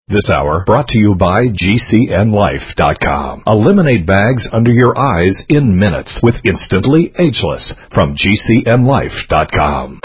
This hour brought to you by GCNLife.com. Eliminate bags under your eyes in minutes with Instantly Ageless from GCNLife.com.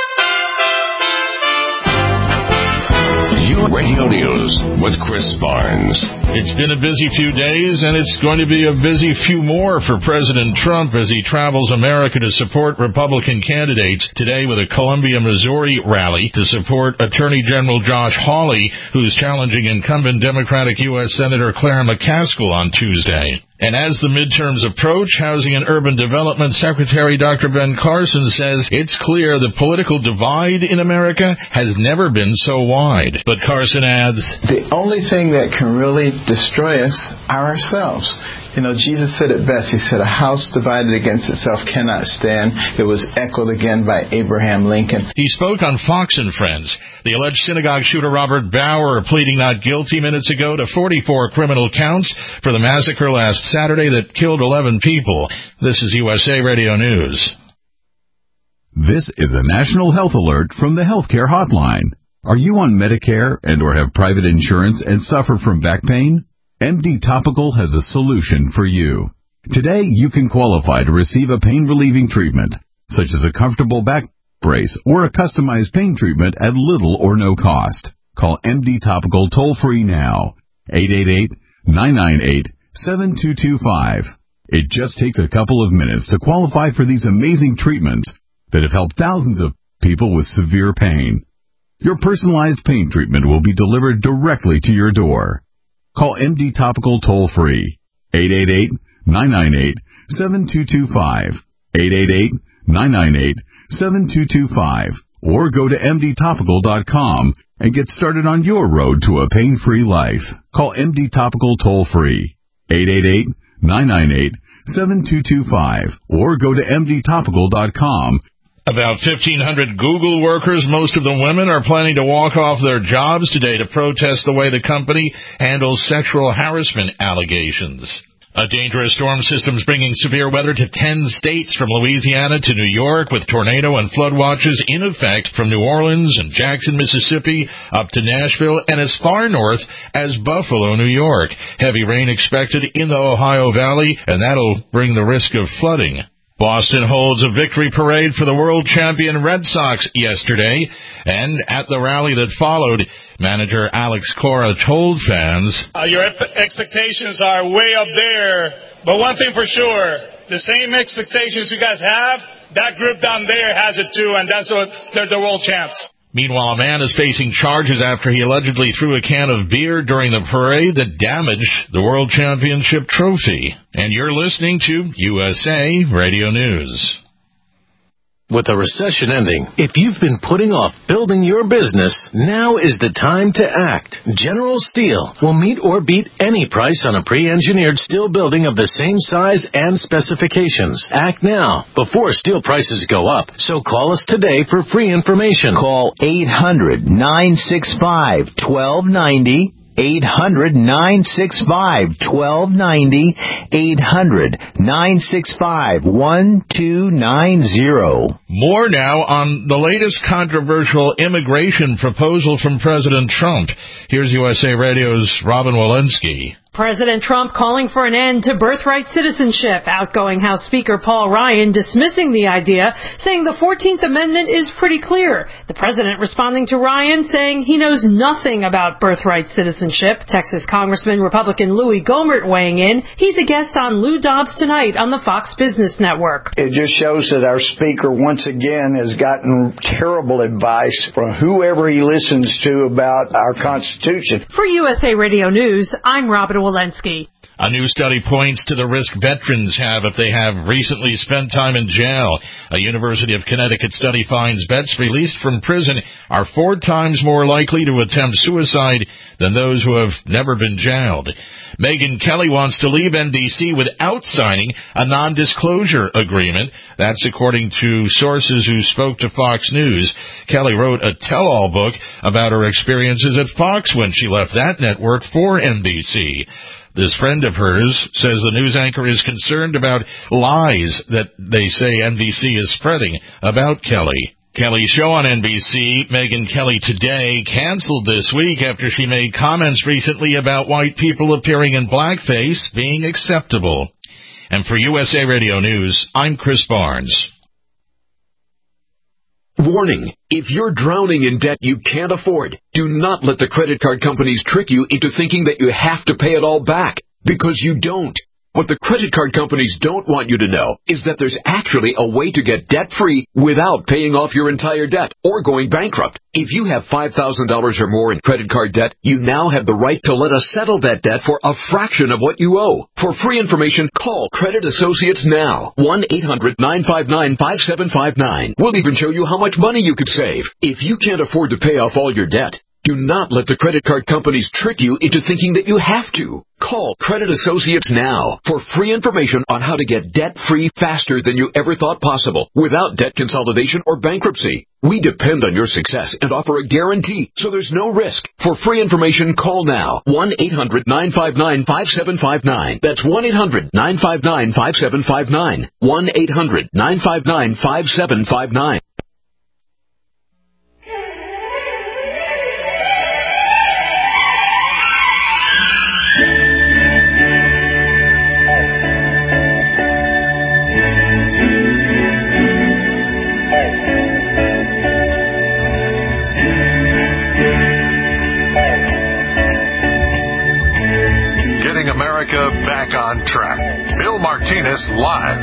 Radio News with Chris Barnes. It's been a busy few days, and it's going to be a busy few more for President Trump as he travels America to support Republican candidates. Today with a Columbia, Missouri rally to support Attorney General Josh Hawley, who's challenging incumbent Democratic U.S. Senator Claire McCaskill on Tuesday. And as the midterms approach, Housing and Urban Development Secretary Dr. Ben Carson says it's clear the political divide in America has never been so wide. But Carson adds, the only thing that can really destroy us are ourselves. You know, Jesus said it best. He said, a house divided against itself cannot stand. It was echoed again by Abraham Lincoln. He spoke on Fox and Friends. The alleged synagogue shooter Robert Bauer pleading not guilty minutes ago to 44 criminal counts for the massacre last Saturday that killed 11 people. This is USA Radio News. This is a national health alert from the Healthcare Hotline. Are you on Medicare and or have private insurance and suffer from back pain? MD Topical has a solution for you. Today, you can qualify to receive a pain-relieving treatment, such as a comfortable back brace or a customized pain treatment at little or no cost. Call MD Topical toll-free now, 888-998-7225. It just takes a couple of minutes to qualify for these amazing treatments that have helped thousands of people with severe pain. Your personalized pain treatment will be delivered directly to your door. Call MD Topical toll-free, 888-998-7225, 888-998-7225, or go to mdtopical.com and get started on your road to a pain-free life. Call MD Topical toll-free, 888-998-7225, or go to mdtopical.com. About 1,500 Google workers, most of them women, are planning to walk off their jobs today to protest the way the company handles sexual harassment allegations. A dangerous storm system's bringing severe weather to 10 states from Louisiana to New York, with tornado and flood watches in effect from New Orleans and Jackson, Mississippi, up to Nashville and as far north as Buffalo, New York. Heavy rain expected in the Ohio Valley, and that'll bring the risk of flooding. Boston holds a victory parade for the world champion Red Sox yesterday, and at the rally that followed, manager Alex Cora told fans, your expectations are way up there, but one thing for sure, the same expectations you guys have, that group down there has it too, and that's what they're the world champs. Meanwhile, a man is facing charges after he allegedly threw a can of beer during the parade that damaged the World Championship trophy. And you're listening to USA Radio News. With the recession ending, if you've been putting off building your business, now is the time to act. General Steel will meet or beat any price on a pre-engineered steel building of the same size and specifications. Act now, before steel prices go up. So call us today for free information. Call 800-965-1290. 800-965-1290, 800-965-1290. More now on the latest controversial immigration proposal from President Trump. Here's USA Radio's Robin Walensky. President Trump calling for an end to birthright citizenship. Outgoing House Speaker Paul Ryan dismissing the idea, saying the 14th Amendment is pretty clear. The president responding to Ryan, saying he knows nothing about birthright citizenship. Texas Congressman Republican Louis Gohmert weighing in. He's a guest on Lou Dobbs Tonight on the Fox Business Network. It just shows that our speaker once again has gotten terrible advice from whoever he listens to about our Constitution. For USA Radio News, I'm Robin Walensky. A new study points to the risk veterans have if they have recently spent time in jail. A University of Connecticut study finds vets released from prison are 4 times more likely to attempt suicide than those who have never been jailed. Megyn Kelly wants to leave NBC without signing a non-disclosure agreement. That's according to sources who spoke to Fox News. Kelly wrote a tell-all book about her experiences at Fox when she left that network for NBC. This friend of hers says the news anchor is concerned about lies that they say NBC is spreading about Kelly. Kelly's show on NBC, Megyn Kelly Today, canceled this week after she made comments recently about white people appearing in blackface being acceptable. And for USA Radio News, I'm Chris Barnes. Warning, if you're drowning in debt you can't afford, do not let the credit card companies trick you into thinking that you have to pay it all back, because you don't. What the credit card companies don't want you to know is that there's actually a way to get debt-free without paying off your entire debt or going bankrupt. If you have $5,000 or more in credit card debt, you now have the right to let us settle that debt for a fraction of what you owe. For free information, call Credit Associates now. 1-800-959-5759. We'll even show you how much money you could save. If you can't afford to pay off all your debt, do not let the credit card companies trick you into thinking that you have to. Call Credit Associates now for free information on how to get debt-free faster than you ever thought possible without debt consolidation or bankruptcy. We depend on your success and offer a guarantee, so there's no risk. For free information, call now. 1-800-959-5759. That's 1-800-959-5759. 1-800-959-5759. America back on track. Bill Martinez live.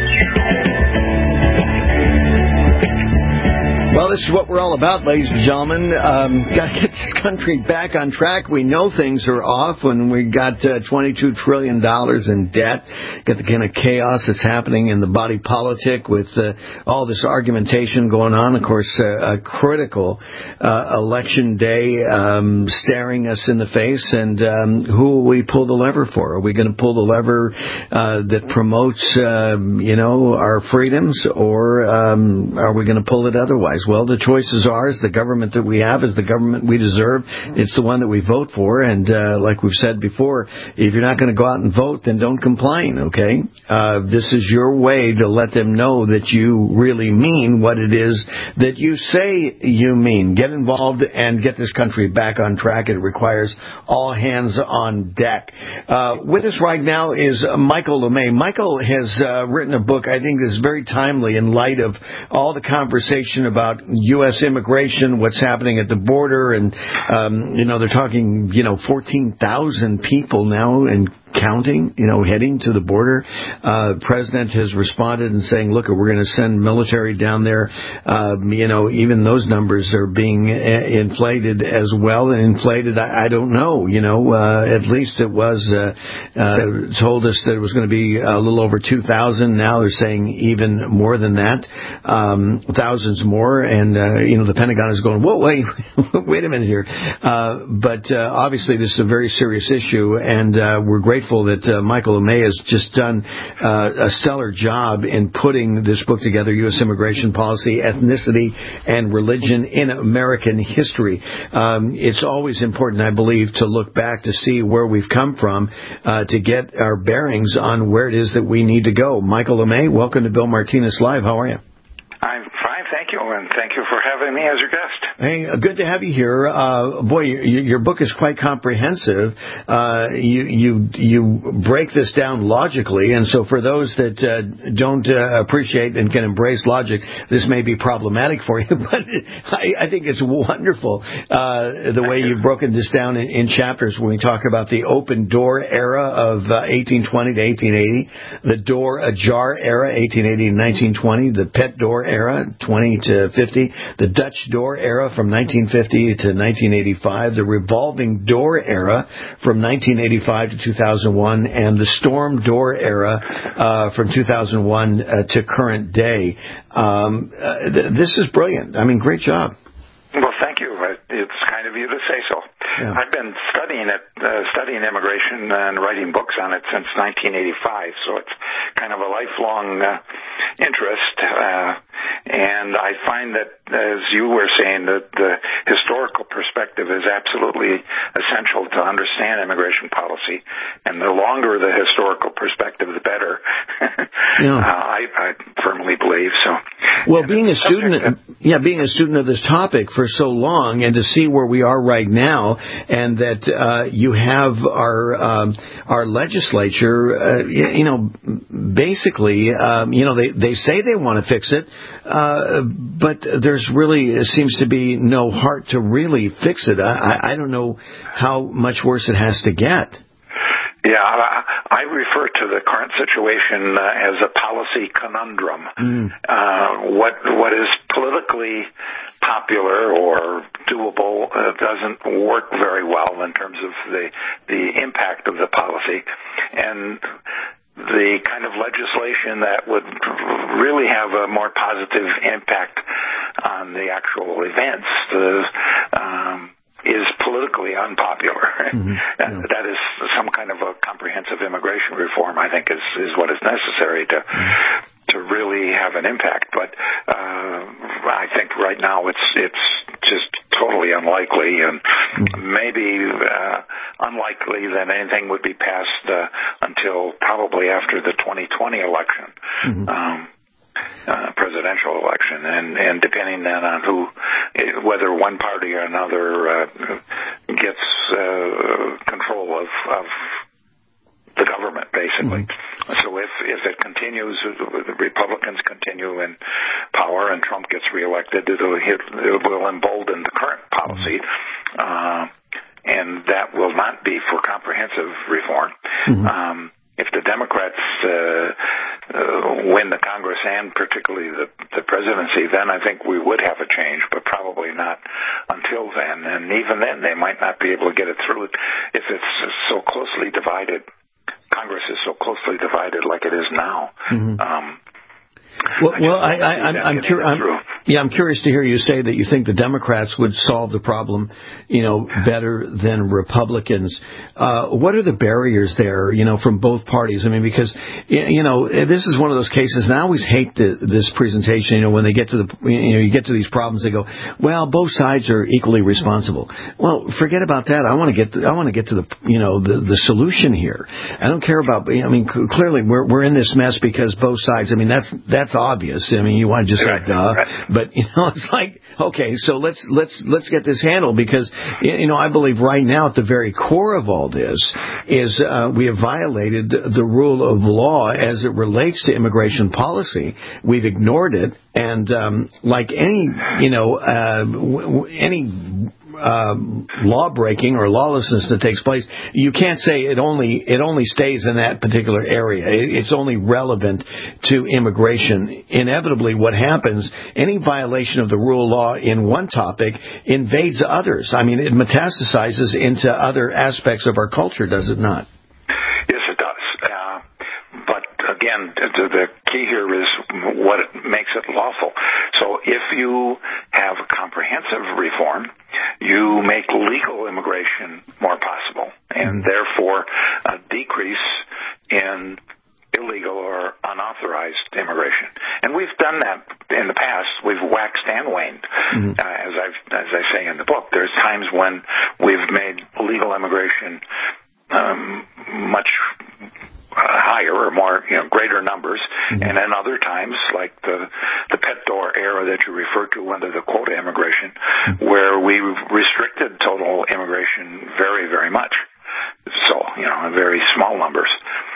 Well, this is what we're all about, ladies and gentlemen. Got to get this country back on track. We know things are off when we got $22 trillion in debt. Got the kind of chaos that's happening in the body politic with all this argumentation going on. Of course, a critical election day staring us in the face. And who will we pull the lever for? Are we going to pull the lever that promotes, our freedoms, or are we going to pull it otherwise? Well, the choice is ours. The government that we have is the government we deserve. It's the one that we vote for. And like we've said before, if you're not going to go out and vote, then don't complain, okay? This is your way to let them know that you really mean what it is that you say you mean. Get involved and get this country back on track. It requires all hands on deck. With us right now is Michael LeMay. Michael has written a book I think is very timely in light of all the conversation about U.S. immigration, what's happening at the border, and, they're talking, 14,000 people now and counting, heading to the border. The president has responded and saying, look, we're going to send military down there. Even those numbers are being inflated as well. And inflated, I don't know, at least it was told us that it was going to be a little over 2,000. Now they're saying even more than that, thousands more. And, the Pentagon is going, whoa, wait a minute here. But obviously this is a very serious issue, and we're grateful that Michael LeMay has just done a stellar job in putting this book together, U.S. Immigration Policy, Ethnicity, and Religion in American History. It's always important, I believe, to look back to see where we've come from, to get our bearings on where it is that we need to go. Michael LeMay, welcome to Bill Martinez Live. How are you? I'm fine, thank you, and thank you for having me as your guest. Hey, good to have you here. Your book is quite comprehensive. You break this down logically, and so for those that don't appreciate and can embrace logic, this may be problematic for you, but I think it's wonderful the way you've broken this down in chapters when we talk about the open door era of 1820 to 1880, the door ajar era, 1880 to 1920, the pet door era, 20 to 50, the Dutch door era from 1950 to 1985, the revolving door era from 1985 to 2001, and the storm door era from 2001 to current day. This is brilliant. I mean, great job. Well, thank you. It's kind of you to say so. Yeah. I've been studying immigration and writing books on it since 1985, so it's kind of a lifelong interest. And I find that, as you were saying, that the historical perspective is absolutely essential to understand immigration policy. And the longer the historical perspective, the better. Yeah. I firmly believe so. Well, being a student of this topic for so long, and to see where we are right now, and that you have our legislature, basically, they say they want to fix it, but there's really seems to be no heart to really fix it. I don't know how much worse it has to get. Yeah, I refer to the current situation as a policy conundrum. What is politically popular or doable doesn't work very well in terms of the impact of the policy, and the kind of legislation that would really have a more positive impact on the actual events is politically unpopular. That is some kind of a comprehensive immigration reform, I think, is what is necessary to really have an impact. But I think right now it's just totally unlikely, and maybe unlikely that anything would be passed until probably after the 2020 election. Presidential election, and depending then on whether one party or another gets control of the government, basically. So if it continues, the Republicans continue in power and Trump gets reelected, it will embolden the current policy, and that will not be for comprehensive reform. If the Democrats win the Congress and particularly the presidency, then I think we would have a change, but probably not until then. And even then, they might not be able to get it through if it's so closely divided. Congress is so closely divided like it is now. I'm curious to hear you say that you think the Democrats would solve the problem, better than Republicans. What are the barriers there, from both parties? I mean, because, this is one of those cases, and I always hate this presentation, when they get to you get to these problems, they go, well, both sides are equally responsible. Well, forget about that. I want to get to the solution here. I don't care about, clearly we're in this mess because both sides, that's obvious. You want to just say, duh. Right. But, it's like, okay, so let's get this handled, because, I believe right now at the very core of all this is we have violated the rule of law as it relates to immigration policy. We've ignored it, and like any law breaking or lawlessness that takes place, you can't say it only stays in that particular area. It's only relevant to immigration. Inevitably, what happens, any violation of the rule of law in one topic invades others. It metastasizes into other aspects of our culture, does it not? Yes, it does. But again, the key here is what makes it lawful. So if you have comprehensive reform, you make legal immigration more possible, and therefore a decrease in illegal or unauthorized immigration. And we've done that in the past. We've waxed and waned. As I say in the book, there's times when we've made legal immigration much higher or more, greater numbers, and then other times, like the pet door era that you referred to under the quota immigration, where we restricted total immigration very, very much. So, very small numbers.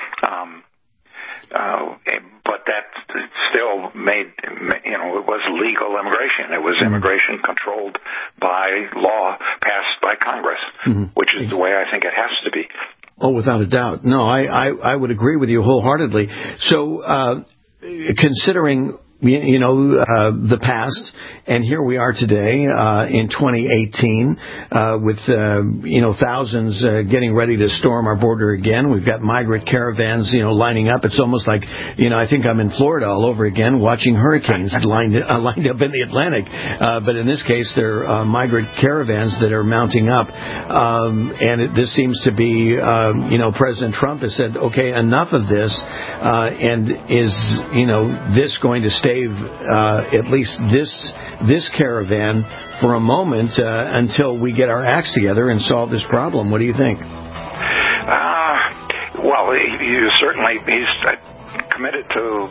But that still made, it was legal immigration. It was immigration controlled by law passed by Congress, which is the way I think it has to be. Oh, without a doubt. No, I would agree with you wholeheartedly. So, considering, the past, and here we are today, in 2018, with, thousands, getting ready to storm our border again. We've got migrant caravans, lining up. It's almost like, I think I'm in Florida all over again, watching hurricanes lined up in the Atlantic. But in this case, they're, migrant caravans that are mounting up. And this seems to be, President Trump has said, okay, enough of this, and is, this going to stave, at least this caravan for a moment until we get our acts together and solve this problem. What do you think? Well, he's committed to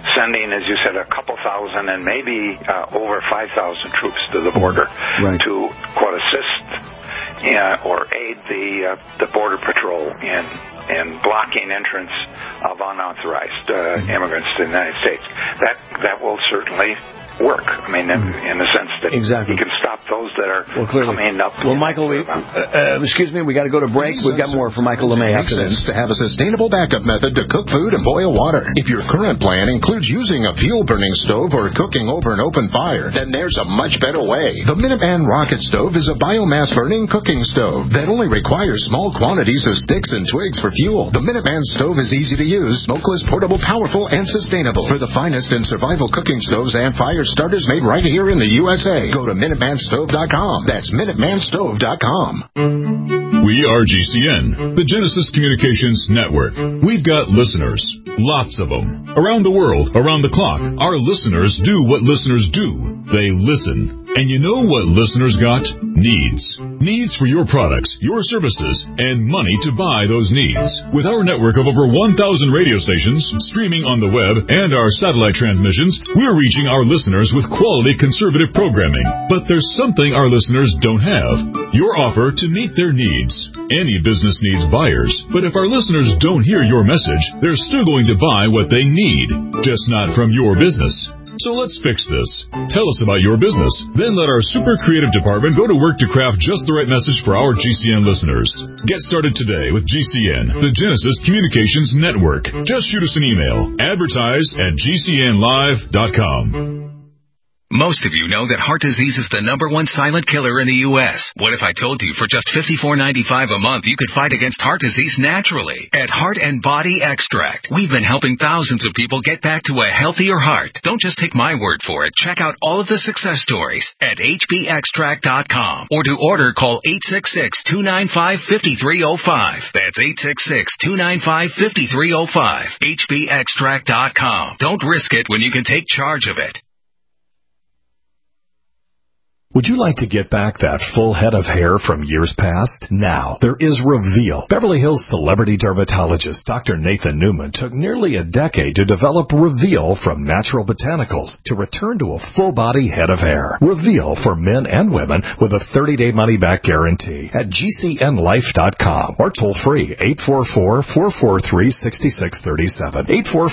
sending, as you said, a couple thousand and maybe over 5,000 troops to the border to, quote, assist or aid the Border Patrol in blocking entrance of unauthorized immigrants to the United States. That will certainly work. I mean, in the sense that you can stop those that are coming up. Well, Michael, excuse me, we got to go to break. We've got more from Michael LeMay after this. To have a sustainable backup method to cook food and boil water. If your current plan includes using a fuel-burning stove or cooking over an open fire, then there's a much better way. The Minuteman Rocket Stove is a biomass-burning cooking stove that only requires small quantities of sticks and twigs for fuel. The Minuteman Stove is easy to use, smokeless, portable, powerful, and sustainable. For the finest in survival cooking stoves and fire starters made right here in the USA. Go to MinutemanStove.com. That's MinutemanStove.com. We are GCN, the Genesis Communications Network. We've got listeners, lots of them. Around the world, around the clock, our listeners do what listeners do. They listen. And you know what listeners got? Needs. Needs for your products, your services, and money to buy those needs. With our network of over 1,000 radio stations, streaming on the web, and our satellite transmissions, we're reaching our listeners with quality conservative programming. But there's something our listeners don't have. Your offer to meet their needs. Any business needs buyers. But if our listeners don't hear your message, they're still going to buy what they need. Just not from your business. So let's fix this. Tell us about your business. Then let our super creative department go to work to craft just the right message for our GCN listeners. Get started today with GCN, the Genesis Communications Network. Just shoot us an email. Advertise@GCNlive.com. Most of you know that heart disease is the #1 silent killer in the U.S. What if I told you for just $54.95 a month you could fight against heart disease naturally? At Heart and Body Extract, we've been helping thousands of people get back to a healthier heart. Don't just take my word for it. Check out all of the success stories at hbextract.com. Or to order, call 866-295-5305. That's 866-295-5305. hbextract.com. Don't risk it when you can take charge of it. Would you like to get back that full head of hair from years past? Now, there is Reveal. Beverly Hills celebrity dermatologist Dr. Nathan Newman took nearly a decade to develop Reveal from natural botanicals to return to a full-body head of hair. Reveal for men and women with a 30-day money-back guarantee at GCNlife.com or toll-free 844-443-6637.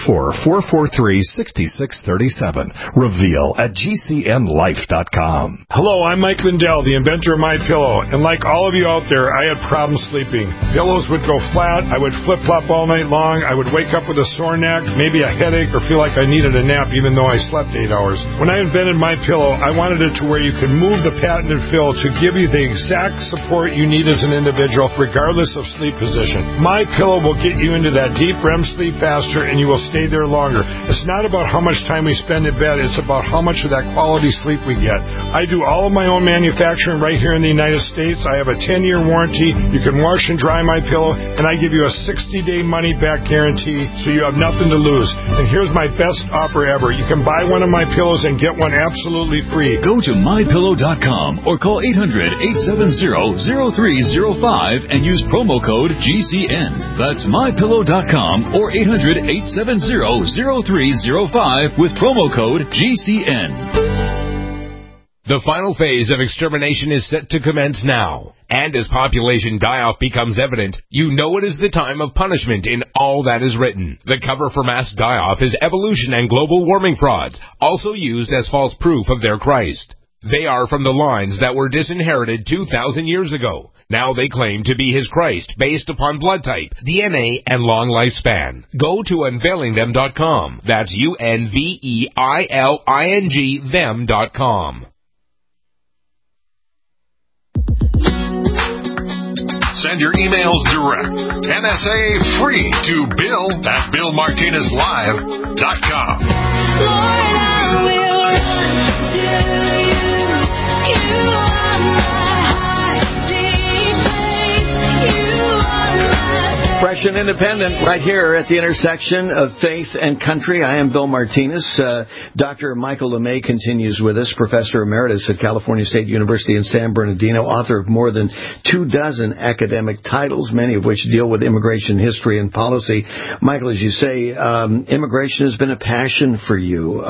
844-443-6637. Reveal at GCNlife.com. Hello, I'm Mike Lindell, the inventor of MyPillow, and like all of you out there, I had problems sleeping. Pillows would go flat, I would flip-flop all night long, I would wake up with a sore neck, maybe a headache, or feel like I needed a nap even though I slept 8 hours. When I invented MyPillow, I wanted it to where you can move the patented fill to give you the exact support you need as an individual, regardless of sleep position. MyPillow will get you into that deep REM sleep faster, and you will stay there longer. It's not about how much time we spend in bed, it's about how much of that quality sleep we get. I do all of my own manufacturing right here in the United States. I have a 10-year warranty. You can wash and dry MyPillow, and I give you a 60-day money-back guarantee, so you have nothing to lose. And here's my best offer ever. You can buy one of my pillows and get one absolutely free. Go to MyPillow.com or call 800-870-0305 and use promo code GCN. That's MyPillow.com or 800-870-0305 with promo code GCN. The final phase of extermination is set to commence now. And as population die-off becomes evident, you know it is the time of punishment in all that is written. The cover for mass die-off is evolution and global warming frauds, also used as false proof of their Christ. They are from the lines that were disinherited 2,000 years ago. Now they claim to be his Christ based upon blood type, DNA, and long lifespan. Go to unveilingthem.com. That's UNVEILING them.com. Send your emails direct. NSA free to Bill at BillMartinezLive.com. Lord, I will run to you. You are my hiding place. You are my Fresh and Independent, right here at the intersection of faith and country. I am Bill Martinez. Dr. Michael LeMay continues with us, Professor Emeritus at California State University in San Bernardino, author of more than 24 academic titles, many of which deal with immigration history and policy. Michael, as you say, immigration has been a passion for you.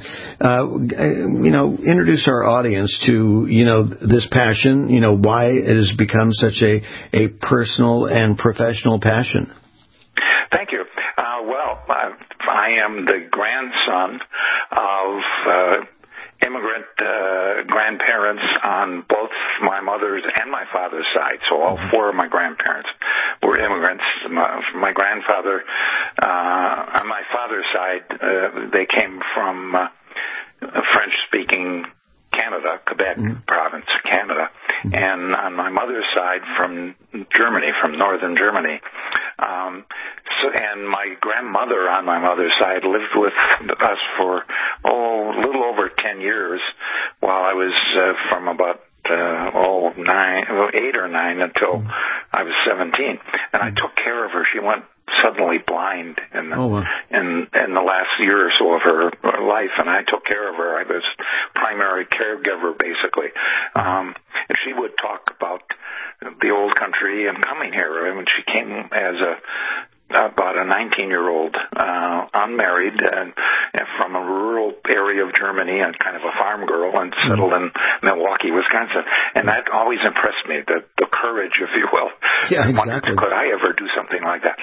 Introduce our audience to, this passion, why it has become such a personal and professional passion. Thank you. I am the grandson of immigrant grandparents on both my mother's and my father's side. So all four of my grandparents were immigrants. My grandfather, on my father's side, they came from French-speaking Canada, Quebec province, Canada, and on my mother's side from Germany, from northern Germany. And my grandmother on my mother's side lived with us for a little over 10 years while I was from about 8 or 9 until I was 17. And I took care of her. She went suddenly blind in the last year or so of her life, and I took care of her. I was primary caregiver, basically. And she would talk about the old country and coming here. I mean, she came as about a 19-year-old, unmarried, and from a rural area of Germany, and kind of a farm girl, and settled in Milwaukee, Wisconsin. And that always impressed me, the courage, if you will. Yeah, exactly. Could I ever do something like that?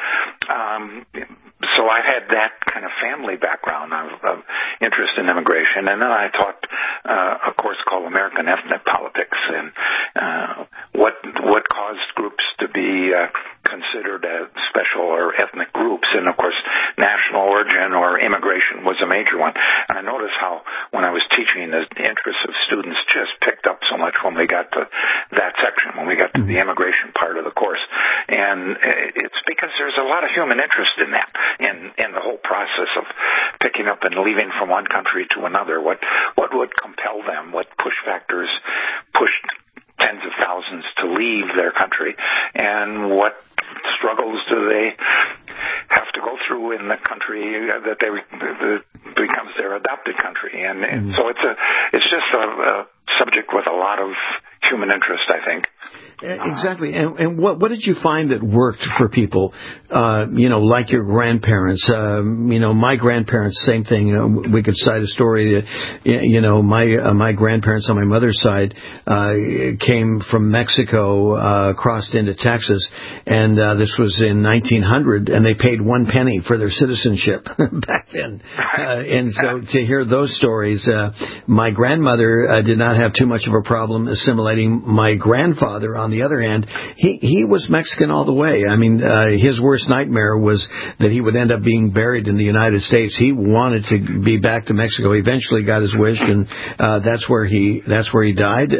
So I had that kind of family background of interest in immigration, and then I taught a course called American Ethnic Politics, and what caused groups to be considered as special or ethnic groups, and of course national origin or immigration was a major one. And I noticed how when I was teaching, the interest of students just picked up so much when we got to that section, when we got to the immigration part of the course. And it's because there's a lot of human interest in that, in the whole process of picking up and leaving from one country to another. What would compel them? What push factors pushed tens of thousands to leave their country, and what struggles do they have to go through in the country that becomes their adopted country? And so it's just a subject with a lot of human interest, I think. Exactly. And what did you find that worked for people, like your grandparents? My grandparents, same thing. We could cite a story that, my grandparents on my mother's side came from Mexico, crossed into Texas, and this was in 1900, and they paid 1 penny for their citizenship back then. And so to hear those stories, my grandmother did not have too much of a problem assimilating. My grandfather, on the other hand, he was Mexican all the way. I mean, his worst nightmare was that he would end up being buried in the United States. He wanted to be back to Mexico. He eventually got his wish, and that's where he died.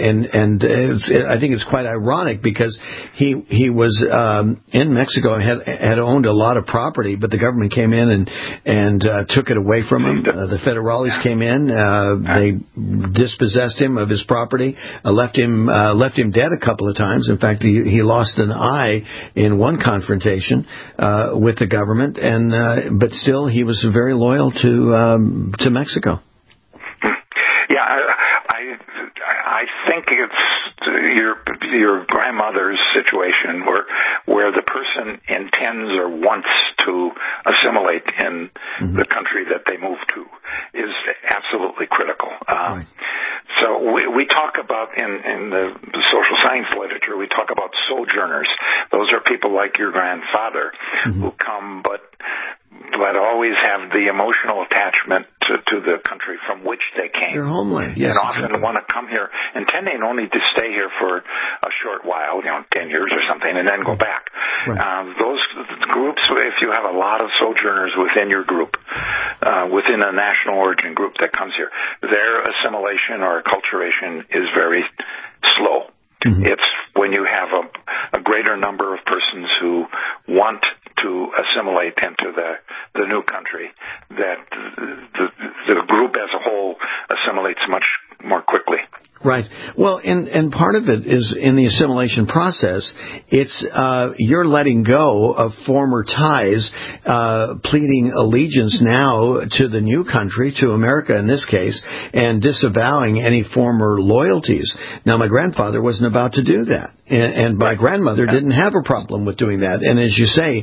I think it's quite ironic because he was in Mexico, had owned a lot of property, but the government came in and took it away from him. The federales came in, they dispossessed him of his property, left him dead a couple of times. In fact, he lost an eye in one confrontation with the government, but still he was very loyal to Mexico. Yeah, I think it's your grandmother's situation where the person intends or wants to assimilate in the country that they move to is absolutely critical. Right. So we talk about in the social science literature, we talk about sojourners. Those are people like your grandfather who come but always have the emotional attachment to the country from which they came. Their homeland, yes. And often want to come here intending only to stay here for a short while, 10 years or something, and then go back. Right. Those groups, if you have a lot of sojourners within your group, within a national origin group that comes here, their assimilation or acculturation is very slow. It's when you have a greater number of persons who want to assimilate into the new country that the group as a whole assimilates much more quickly. Right. Well, and part of it is in the assimilation process. It's you're letting go of former ties, pleading allegiance now to the new country, to America in this case, and disavowing any former loyalties. Now, my grandfather wasn't about to do that, and my grandmother didn't have a problem with doing that. And as you say,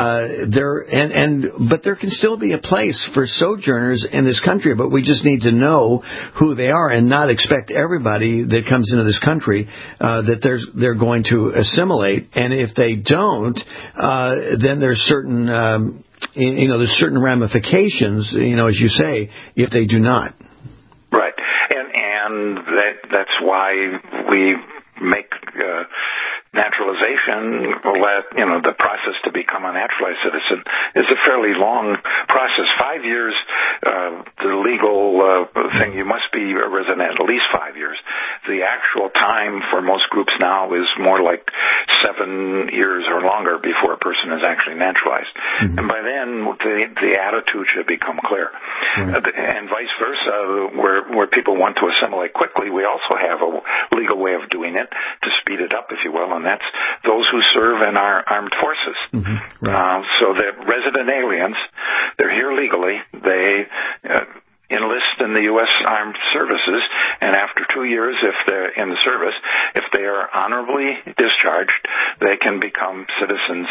but there can still be a place for sojourners in this country, but we just need to know who they are and not expect everybody that comes into this country that they're going to assimilate. And if they don't, then there's certain there's certain ramifications, as you say, if they do not. Right, and that's why we make naturalization, the process to become a naturalized citizen is a fairly long process. 5 years, the legal thing, you must be a resident at least 5 years. The actual time for most groups now is more like 7 years or longer before a person is actually naturalized. Mm-hmm. And by then, the attitude should become clear. Mm-hmm. And vice versa, where people want to assimilate quickly, we also have a legal way of doing it to speed it up, if you will, and that's those who serve in our armed forces. Mm-hmm. Right. So that resident aliens, they're here legally, they enlist in the U.S. Armed Services, and after 2 years, if they're in the service, if they are honorably discharged, they can become citizens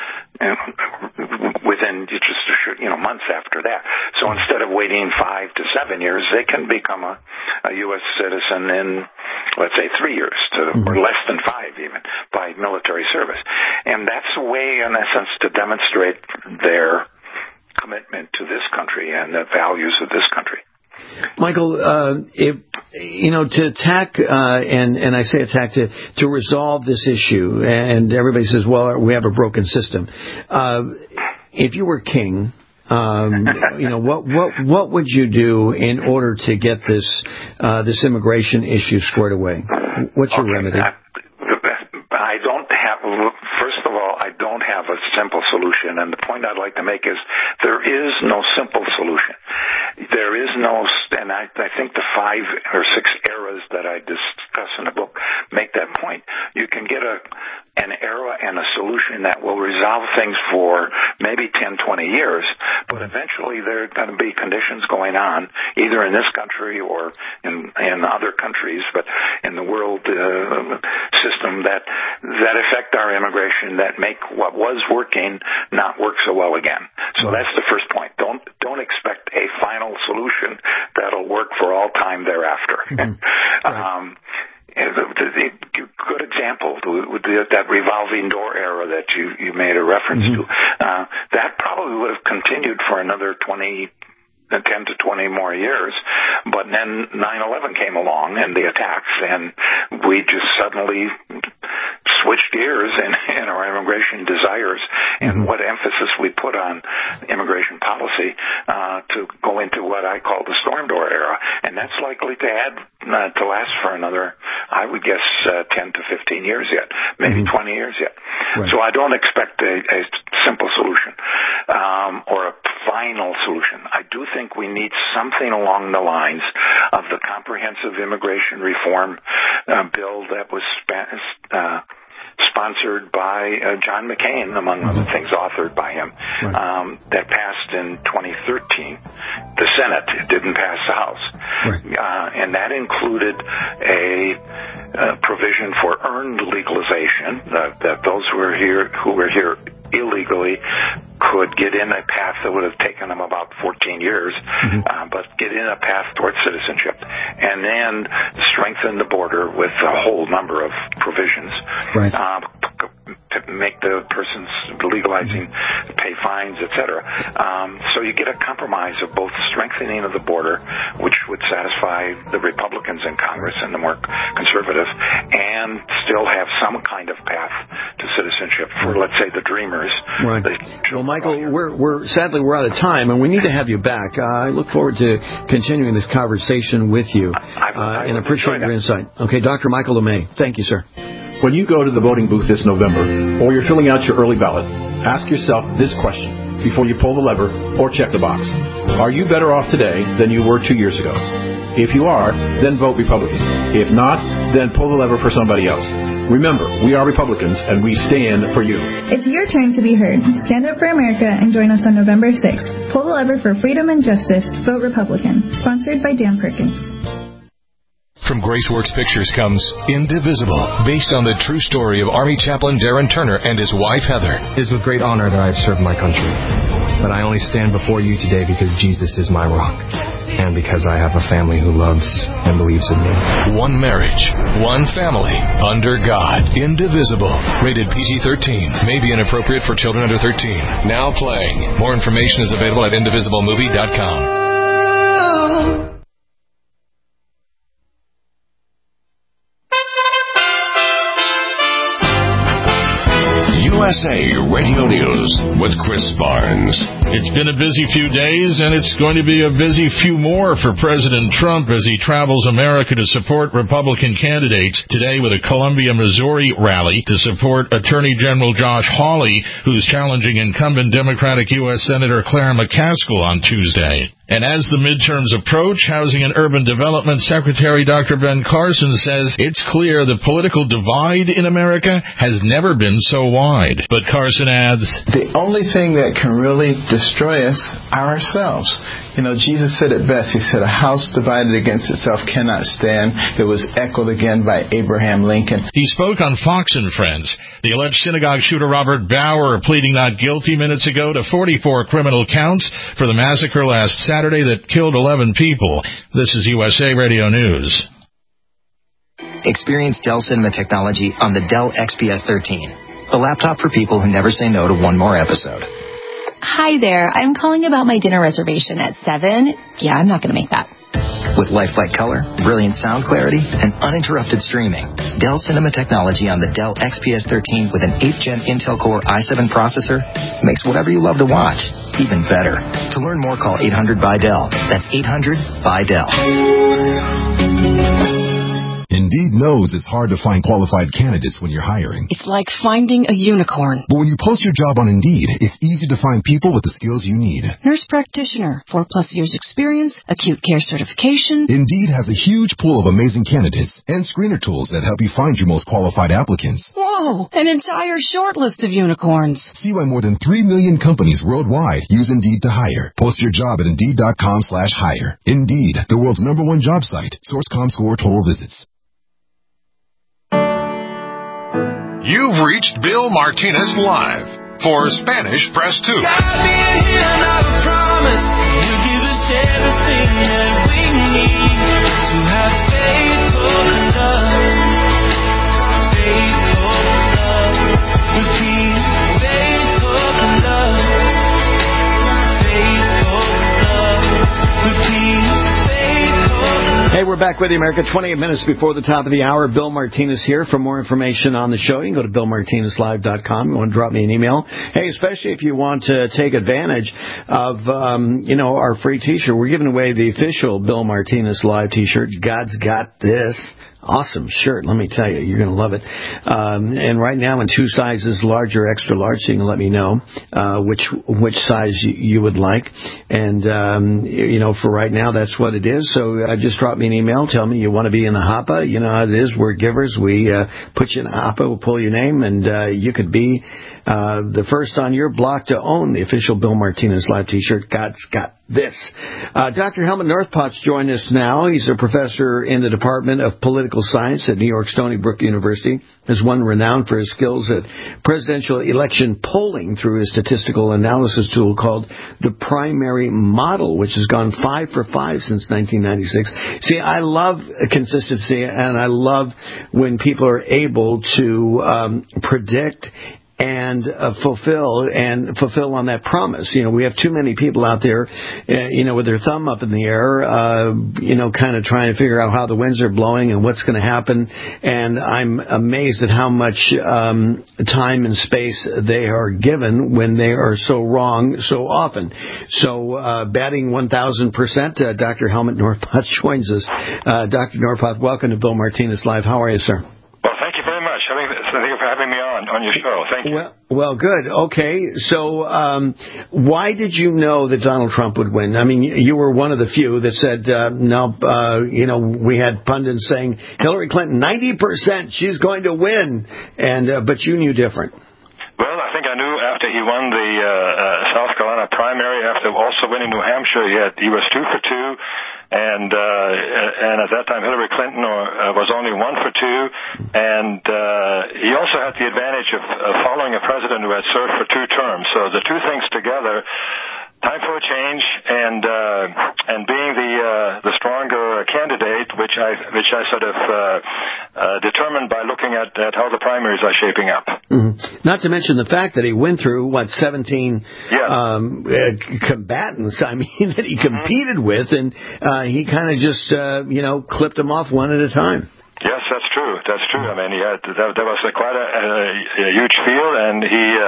within just months after that. So instead of waiting 5 to 7 years, they can become a U.S. citizen in, let's say, 3 years or less than 5 even by military service. And that's a way, in essence, to demonstrate their commitment to this country and the values of this country. Michael, to attack, and I say attack to resolve this issue, and everybody says, well, we have a broken system. If you were king, what would you do in order to get this immigration issue squared away? What's your remedy? First of all, I don't have a simple solution, and the point I'd like to make is there is no simple solution. There is no, and I think the 5 or 6 eras that I discuss in the book make that point. You can get an era and a solution that will resolve things for maybe 10, 20 years, but eventually there are going to be conditions going on, either in this country or in other countries, but in the world system that affect our immigration, that make what was working not work so well again. So that's the first point. Don't expect a final solution that'll work for all time thereafter. Mm-hmm. Right. A good example, that revolving door era that you made a reference to, that probably would have continued for another 10 to 20 more years, but then 9/11 came along and the attacks, and we just suddenly switched gears in our immigration desires and what emphasis we put on immigration policy to go into what I call the storm door era, and that's likely to last for another, I would guess, 10 to 15 years yet, maybe 20 years yet. Right. So I don't expect a simple solution or a final solution. I do think we need something along the lines of the comprehensive immigration reform bill that was sponsored by John McCain, among other things, authored by him, that passed in 2013. The Senate, it didn't pass the House. Right. And that included a provision for earned legalization, that those who were here illegally could get in a path that would have taken them about 14 years, but get in a path towards citizenship, and then strengthen the border with a whole number of provisions. Right. To make the persons legalizing pay fines, etc. So you get a compromise of both strengthening of the border, which would satisfy the Republicans in Congress and the more conservative, and still have some kind of path to citizenship for, let's say, the dreamers. Right. Well, Michael, sadly we're out of time, and we need to have you back. I look forward to continuing this conversation with you, and appreciate your insight. Okay, Dr. Michael LeMay, thank you, sir. When you go to the voting booth this November, or you're filling out your early ballot, ask yourself this question before you pull the lever or check the box. Are you better off today than you were 2 years ago? If you are, then vote Republican. If not, then pull the lever for somebody else. Remember, we are Republicans, and we stand for you. It's your turn to be heard. Stand up for America and join us on November 6th. Pull the lever for freedom and justice. Vote Republican. Sponsored by Dan Perkins. From Graceworks Pictures comes Indivisible, based on the true story of Army Chaplain Darren Turner and his wife Heather. It is with great honor that I have served my country. But I only stand before you today because Jesus is my rock, and because I have a family who loves and believes in me. One marriage, one family, under God. Indivisible. Rated PG-13. May be inappropriate for children under 13. Now playing. More information is available at indivisiblemovie.com. USA Radio News with Chris Barnes. It's been a busy few days, and it's going to be a busy few more for President Trump as he travels America to support Republican candidates. Today with a Columbia, Missouri rally to support Attorney General Josh Hawley, who's challenging incumbent Democratic U.S. Senator Claire McCaskill on Tuesday. And as the midterms approach, Housing and Urban Development Secretary Dr. Ben Carson says it's clear the political divide in America has never been so wide. But Carson adds, the only thing that can really destroy us are ourselves. You know, Jesus said it best. He said, a house divided against itself cannot stand. It was echoed again by Abraham Lincoln. He spoke on Fox and Friends. The alleged synagogue shooter Robert Bauer pleading not guilty minutes ago to 44 criminal counts for the massacre last Saturday that killed 11 people. This is USA Radio News. Experience Dell Cinema technology on the Dell XPS 13, the laptop for people who never say no to one more episode. Hi there. I'm calling about my dinner reservation at 7. Yeah, I'm not going to make that. With lifelike color, brilliant sound clarity, and uninterrupted streaming, Dell Cinema technology on the Dell XPS 13 with an 8th Gen Intel Core i7 processor makes whatever you love to watch even better. To learn more, call 800-BY-DELL. That's 800-BY-DELL. Indeed knows it's hard to find qualified candidates when you're hiring. It's like finding a unicorn. But when you post your job on Indeed, it's easy to find people with the skills you need. Nurse practitioner, 4+ years experience, acute care certification. Indeed has a huge pool of amazing candidates and screener tools that help you find your most qualified applicants. Whoa, an entire short list of unicorns. See why more than 3 million companies worldwide use Indeed to hire. Post your job at Indeed.com/hire. Indeed, the world's #1 job site. Source ComScore total visits. You've reached Bill Martinez Live. For Spanish, press 2. Hey, we're back with you, America. 28 minutes before the top of the hour. Bill Martinez here. For more information on the show, you can go to BillMartinezLive.com. You want to drop me an email. Hey, especially if you want to take advantage of, our free T-shirt. We're giving away the official Bill Martinez Live T-shirt. God's got this. Awesome shirt, let me tell you. You're going to love it. And right now in 2 sizes, large or extra large, so you can let me know which size you would like. And, for right now, that's what it is. So just drop me an email. Tell me you want to be in the HAPA. You know how it is. We're givers. We put you in the HAPA. We'll pull your name, and you could be the first on your block to own the official Bill Martinez Live T-shirt. God's got this. Dr. Helmut Northpot's joined us now. He's a professor in the Department of Political Science at New York Stony Brook University. Has one renowned for his skills at presidential election polling through his statistical analysis tool called the Primary Model, which has gone 5 for 5 since 1996. See, I love consistency, and I love when people are able to predict and fulfill on that promise. You know, we have too many people out there, with their thumb up in the air, kind of trying to figure out how the winds are blowing and what's going to happen. And I'm amazed at how much time and space they are given when they are so wrong so often. So, batting 1,000%, Dr. Helmut Northpot joins us. Dr. Northpot, welcome to Bill Martinez Live. How are you, sir? Well, thank you very much. Thank you for having me on. on your show. Thank you. Well, good. Okay, so why did you know that Donald Trump would win? I mean, you were one of the few that said, we had pundits saying Hillary Clinton, 90%, she's going to win, but you knew different. Well, I think I knew after he won the South Carolina primary, after also winning New Hampshire, he was 2 for 2. And at that time, Hillary Clinton was only 1 for 2, and he also had the advantage of following a president who had served for 2 terms. So the two things together, time for a change, and being the stronger candidate, which I sort of determined by looking at how the primaries are shaping up. Mm-hmm. Not to mention the fact that he went through 17 combatants. I mean, that he competed with, and he kind of just clipped them off one at a time. Yes, that's true. That's true. I mean, there was quite a huge field, and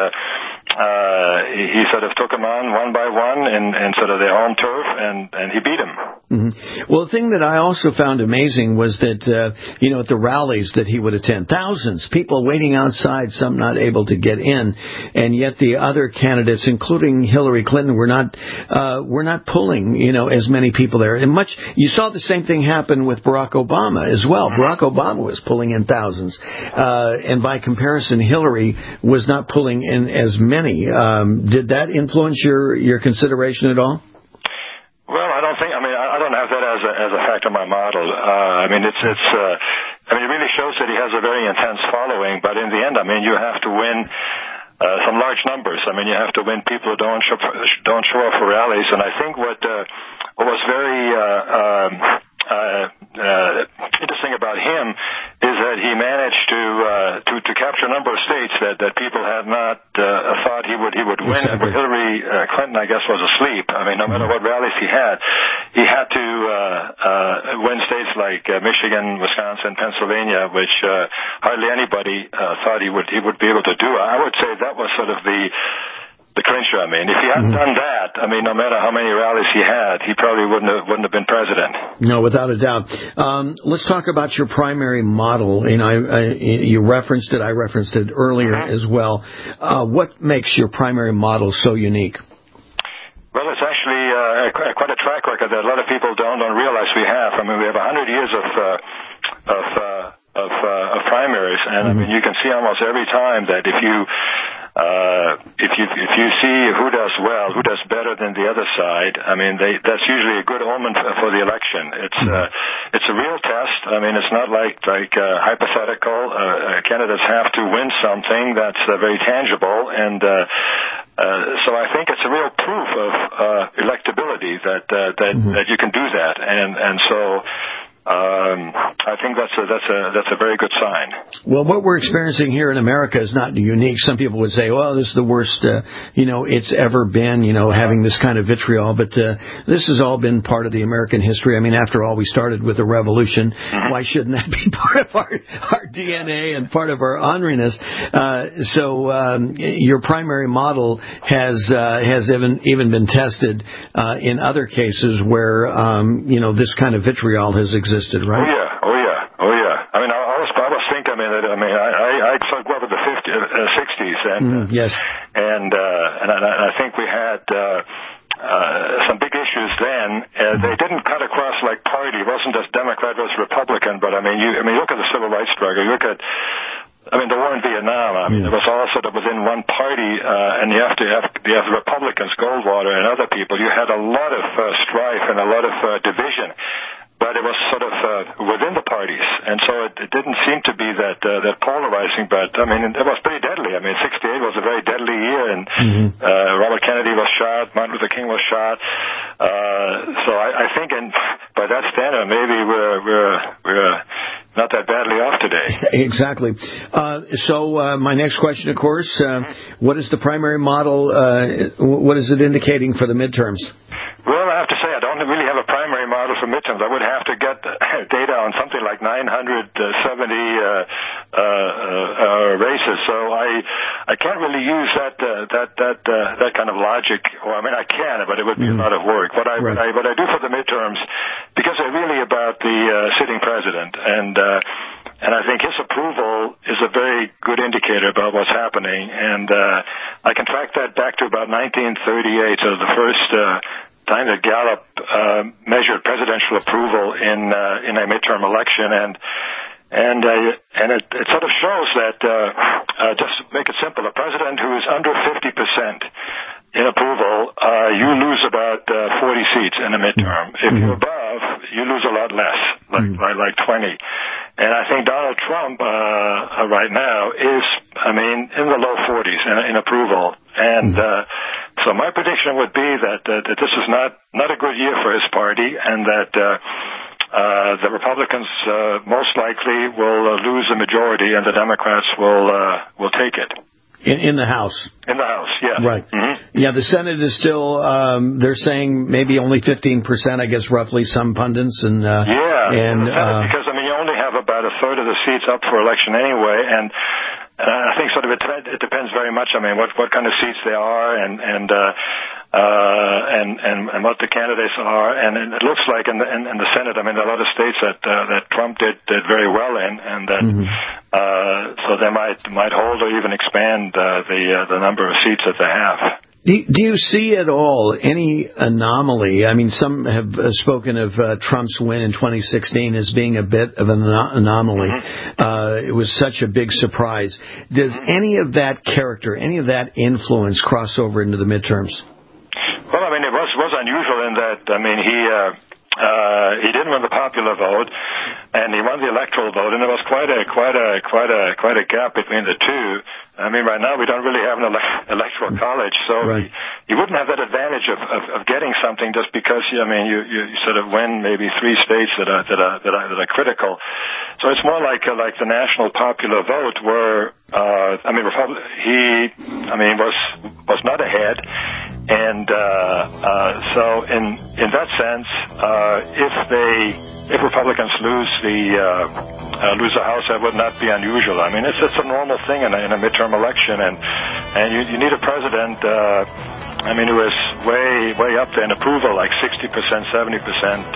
he sort of took them on one by one in sort of their home turf, and he beat them. Mm-hmm. Well, the thing that I also found amazing was that, at the rallies that he would attend, thousands, people waiting outside, some not able to get in, and yet the other candidates, including Hillary Clinton, were not pulling, as many people there. And you saw the same thing happen with Barack Obama as well. Barack Obama was pulling in thousands, and by comparison, Hillary was not pulling in as many. Did that influence your consideration at all? Well, I don't have that as a factor in my model. It really shows that he has a very intense following, but in the end, you have to win some large numbers. You have to win people who don't show up for rallies, and I think what was very interesting about him is that he managed to capture a number of states that people had not thought he would win. Exactly. Hillary Clinton, I guess, was asleep. No matter what rallies he had to win states like Michigan, Wisconsin, Pennsylvania, which hardly anybody thought he would be able to do. I would say that was sort of the clincher. If he hadn't done that, no matter how many rallies he had, he probably wouldn't have been president. No, without a doubt. Let's talk about your primary model. You referenced it. I referenced it earlier as well. What makes your primary model so unique? Well, it's actually quite a track record that a lot of people don't realize we have. We have 100 years of primaries, and you can see almost every time that if you see who does well, who does better than the other side, that's usually a good omen for the election. It's a real test. It's not like hypothetical. Candidates have to win something that's very tangible, and so I think it's a real proof of electability that you can do that, and so. I think that's a very good sign. Well, what we're experiencing here in America is not unique. Some people would say, well, this is the worst, it's ever been, having this kind of vitriol. But this has all been part of the American history. After all, we started with a revolution. Why shouldn't that be part of our DNA and part of our honoriness? So your primary model has even been tested in other cases where, this kind of vitriol has existed. Right? Oh yeah. I was thinking. I grew up in the 60s, and yes, and I think we had some big issues then. They didn't cut across like party. It wasn't just Democrat versus Republican, but you look at the civil rights struggle. You look at the war in Vietnam. It was all sort of within one party, and you have the Republicans, Goldwater, and other people. You had a lot of strife and a lot of division. But it was sort of within the parties, and so it didn't seem to be that polarizing. But it was pretty deadly. 68 was a very deadly year, and Robert Kennedy was shot, Martin Luther King was shot. So I think, by that standard, maybe we're not that badly off today. Exactly. So my next question, of course, what is the primary model? What is it indicating for the midterms? Well, I have to say I don't really have a primary model for midterms. I would have to get data on something like 970 races. So I can't really use that kind of logic. Or I can, but it would be a lot of work. What I do for the midterms, because they're really about the sitting president, and And I think his approval is a very good indicator about what's happening. And I can track that back to about 1938, so the first time that Gallup measured presidential approval in a midterm election. And it sort of shows that, just to make it simple, a president who is under 50% in approval, you lose about 40 seats in a midterm. If you're above, you lose a lot less, like 20. And I think Donald Trump right now is, in the low 40s in approval. And so my prediction would be that this is not a good year for his party, and that the Republicans most likely will lose the majority, and the Democrats will take it. In the House. In the House, yeah. Right. Yeah, the Senate is still, they're saying maybe only 15%, I guess, roughly, some pundits. And because, you only have about a third of the seats up for election anyway, and I think sort of it depends very much, what kind of seats they are, and what the candidates are. And it looks like in the Senate, there are a lot of states that Trump did very well in, and that so they might hold or even expand the number of seats that they have. Do you see at all any anomaly? Some have spoken of Trump's win in 2016 as being a bit of an anomaly. It was such a big surprise. Does any of that character, any of that influence cross over into the midterms? Well, it was unusual in that, he didn't win the popular vote, and he won the electoral vote, and there was quite a gap between the two. Right now we don't really have an electoral college, so you wouldn't have that advantage of getting something just because you sort of win maybe three states that are critical. So it's more like the national popular vote, where he was not ahead, and so in that sense, if Republicans lose the House, that would not be unusual. It's a normal thing in a midterm election, and you need a president who is way up there in approval, like 60%, 70%,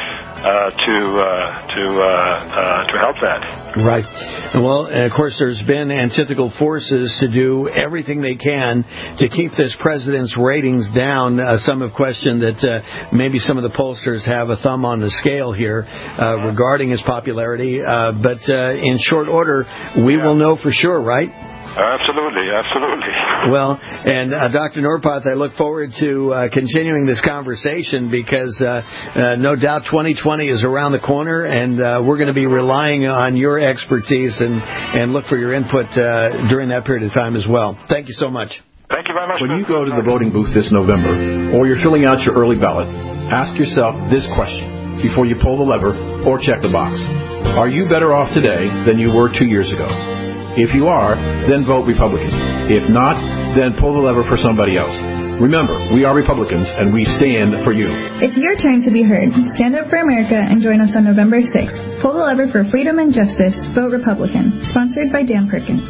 to help that. Right. Well, and of course, there's been antithetical forces to do everything they can to keep this president's ratings down. Some have questioned that maybe some of the pollsters have a thumb on the scale here regarding his popularity. But in short order, we will know for sure, right? Absolutely. Well, and Dr. Norpoth, I look forward to continuing this conversation, because no doubt 2020 is around the corner, and we're going to be relying on your expertise and look for your input during that period of time as well. Thank you so much. Thank you very much. When you go to the voting booth this November, or you're filling out your early ballot, ask yourself this question before you pull the lever or check the box. Are you better off today than you were 2 years ago? If you are, then vote Republican. If not, then pull the lever for somebody else. Remember, we are Republicans, and we stand for you. It's your turn to be heard. Stand up for America and join us on November 6th. Pull the lever for freedom and justice. Vote Republican. Sponsored by Dan Perkins.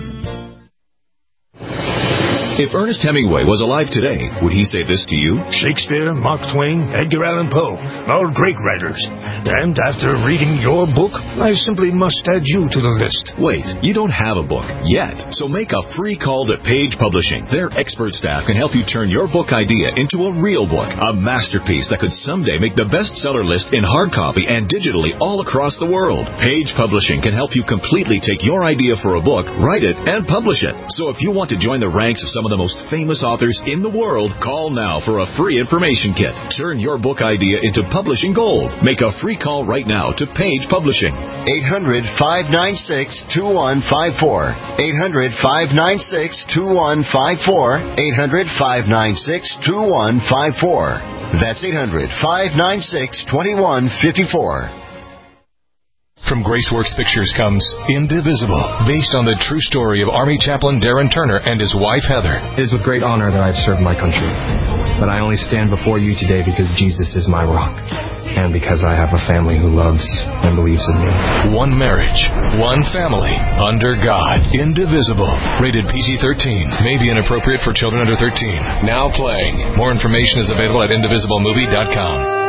If Ernest Hemingway was alive today, would he say this to you? Shakespeare, Mark Twain, Edgar Allan Poe, all great writers. And after reading your book, I simply must add you to the list. Wait, you don't have a book yet. So make a free call to Page Publishing. Their expert staff can help you turn your book idea into a real book, a masterpiece that could someday make the bestseller list in hard copy and digitally all across the world. Page Publishing can help you completely take your idea for a book, write it, and publish it. So if you want to join the ranks of some of the most famous authors in the world, call now for a free information kit. Turn your book idea into publishing gold. Make a free call right now to Page Publishing. 800-596-2154. 800-596-2154. 800-596-2154. That's 800-596-2154. From Graceworks Pictures comes Indivisible, based on the true story of Army Chaplain Darren Turner and his wife Heather. It is with great honor that I've served my country, but I only stand before you today because Jesus is my rock, and because I have a family who loves and believes in me. One marriage, one family, under God. Indivisible. Rated PG-13. May be inappropriate for children under 13. Now playing. More information is available at indivisiblemovie.com.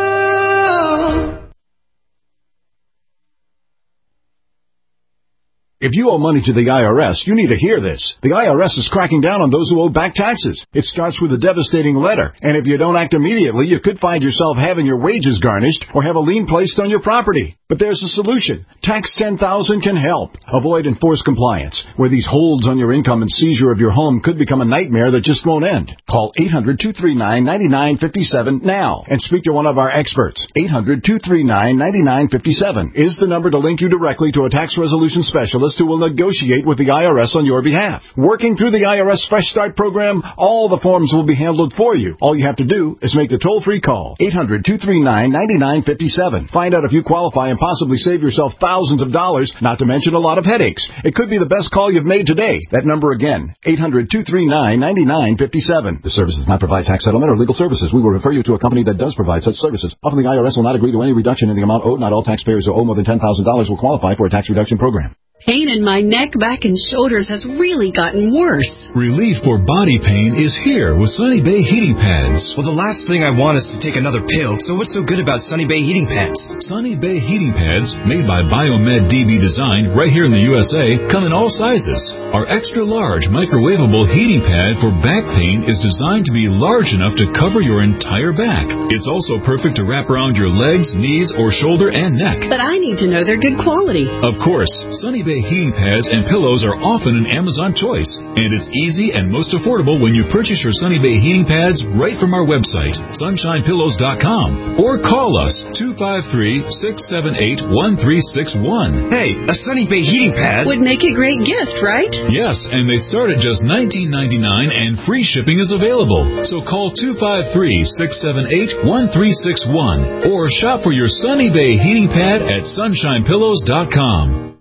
If you owe money to the IRS, you need to hear this. The IRS is cracking down on those who owe back taxes. It starts with a devastating letter, and if you don't act immediately, you could find yourself having your wages garnished or have a lien placed on your property. But there's a solution. Tax 10,000 can help. Avoid enforced compliance, where these holds on your income and seizure of your home could become a nightmare that just won't end. Call 800-239-9957 now and speak to one of our experts. 800-239-9957 is the number to link you directly to a tax resolution specialist who will negotiate with the IRS on your behalf. Working through the IRS Fresh Start program, all the forms will be handled for you. All you have to do is make the toll-free call. 800-239-9957. Find out if you qualify and possibly save yourself thousands of dollars, not to mention a lot of headaches. It could be the best call you've made today. That number again, 800-239-9957. This service does not provide tax settlement or legal services. We will refer you to a company that does provide such services. Often the IRS will not agree to any reduction in the amount owed. Not all taxpayers who owe more than $10,000 will qualify for a tax reduction program. Pain in my neck, back, and shoulders has really gotten worse. Relief for body pain is here with Sunny Bay heating pads. Well, the last thing I want is to take another pill, so what's so good about Sunny Bay heating pads? Sunny Bay heating pads, made by Biomed DB Design right here in the USA, come in all sizes. Our extra large microwavable heating pad for back pain is designed to be large enough to cover your entire back. It's also perfect to wrap around your legs, knees, or shoulder and neck. But I need to know they're good quality. Of course, Sunny Bay heating pads and pillows are often an Amazon choice, and it's easy and most affordable when you purchase your Sunny Bay heating pads right from our website, sunshinepillows.com, or call us 253-678-1361. Hey, a Sunny Bay heating pad would make a great gift, right? Yes, and they start at just $19.99 and free shipping is available. So call 253-678-1361 or shop for your Sunny Bay heating pad at sunshinepillows.com.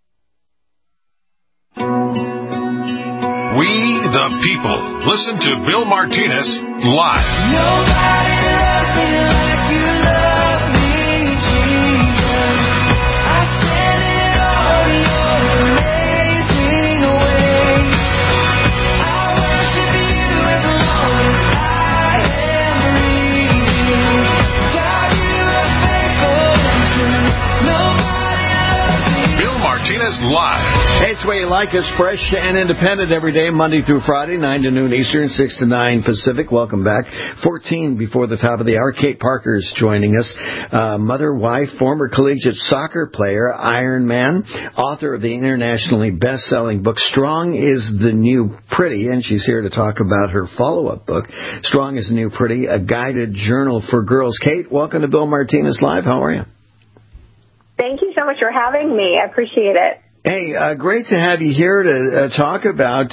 We, the people, listen to Bill Martinez live. Nobody loves me like you love me, Jesus. I stand in awe of your amazing ways. I worship you as long as I am breathing. God, you are faithful and true. Nobody loves me. Bill Martinez live. Hey, it's the way you like us, fresh and independent every day, Monday through Friday, 9 to noon Eastern, 6 to 9 Pacific. Welcome back. 14 before the top of the hour. Kate Parker's joining us. Mother, wife, former collegiate soccer player, Ironman, author of the internationally best-selling book, Strong is the New Pretty, and she's here to talk about her follow-up book, Strong is the New Pretty, a guided journal for girls. Kate, welcome to Bill Martinez Live. How are you? Thank you so much for having me. I appreciate it. Hey, great to have you here to talk about,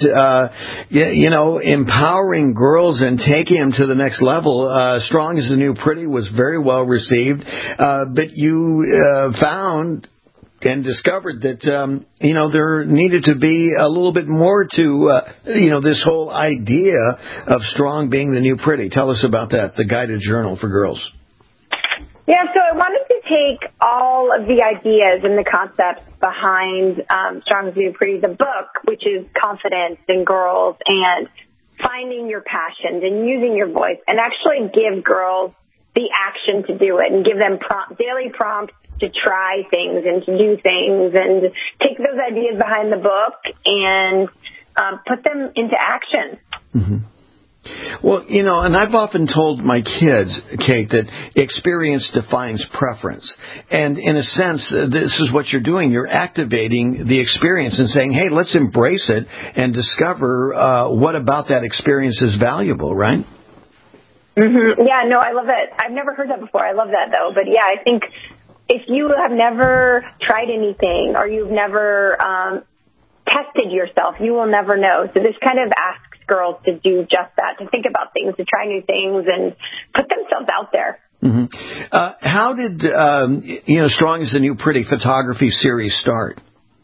empowering girls and taking them to the next level. Strong is the New Pretty was very well received, but you found and discovered that, there needed to be a little bit more to, this whole idea of Strong being the New Pretty. Tell us about that, the guided journal for girls. Yeah, so I wanted to take all of the ideas and the concepts behind Strong is the New Pretty, the book, which is confidence in girls and finding your passions and using your voice, and actually give girls the action to do it and give them daily prompts to try things and to do things and take those ideas behind the book and put them into action. Mm-hmm. Well, and I've often told my kids, Kate, that experience defines preference. And in a sense, this is what you're doing. You're activating the experience and saying, hey, let's embrace it and discover what about that experience is valuable, right? Mm-hmm. Yeah, no, I love that. I've never heard that before. I love that, though. But, yeah, I think if you have never tried anything or you've never tested yourself, you will never know. So this kind of asks girls to do just that, to think about things, to try new things, and put themselves out there. Mm-hmm. How did, Strong is the New Pretty photography series start?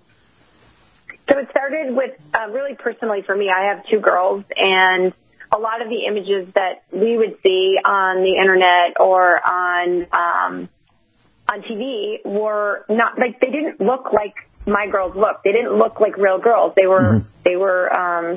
So it started with, really personally for me, I have two girls, and a lot of the images that we would see on the internet or on TV were not, like, they didn't look like my girls looked. They didn't look like real girls. They were,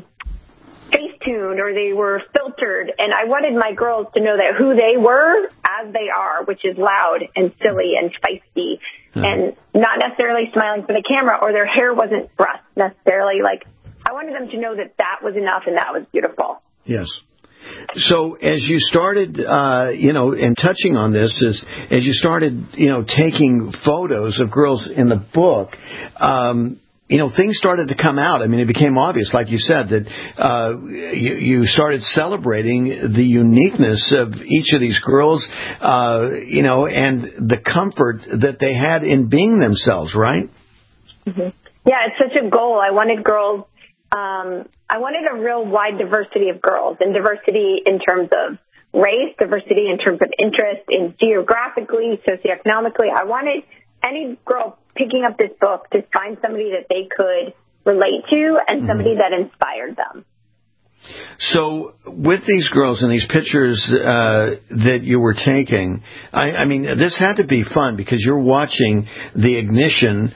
Facetune or they were filtered, and I wanted my girls to know that who they were as they are, which is loud and silly and feisty and not necessarily smiling for the camera, or their hair wasn't brushed necessarily. Like, I wanted them to know that that was enough and that was beautiful. Yes. So as you started, and touching on this, as you started, taking photos of girls in the book, things started to come out. I mean, it became obvious, like you said, that you started celebrating the uniqueness of each of these girls, and the comfort that they had in being themselves, right? Mm-hmm. Yeah, it's such a goal. I wanted girls. I wanted a real wide diversity of girls, and diversity in terms of race, diversity in terms of interest, in geographically, socioeconomically. I wanted any girl picking up this book to find somebody that they could relate to and somebody that inspired them. So with these girls and these pictures that you were taking, I mean, this had to be fun because you're watching the ignition